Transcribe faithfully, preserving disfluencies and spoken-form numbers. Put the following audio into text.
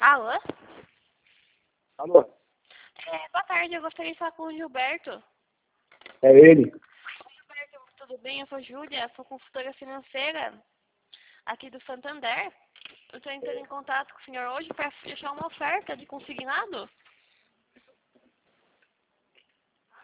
Alô? Alô? É, boa tarde, eu gostaria de falar com o Gilberto. É ele? Gilberto, tudo bem? Eu sou Júlia, sou consultora financeira aqui do Santander. Eu estou entrando em contato com o senhor hoje para fechar uma oferta de consignado.